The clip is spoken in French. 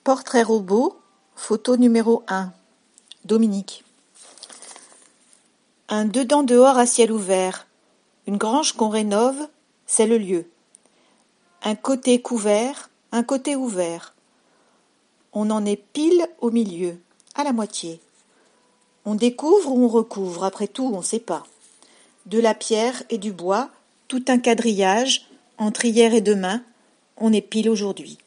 Portrait robot, photo numéro 1. Dominique. Un dedans dehors à ciel ouvert. Une grange qu'on rénove, c'est le lieu. Un côté couvert, un côté ouvert. On en est pile au milieu, à la moitié. On découvre ou on recouvre, après tout, on sait pas. De la pierre et du bois, tout un quadrillage, entre hier et demain, on est pile aujourd'hui.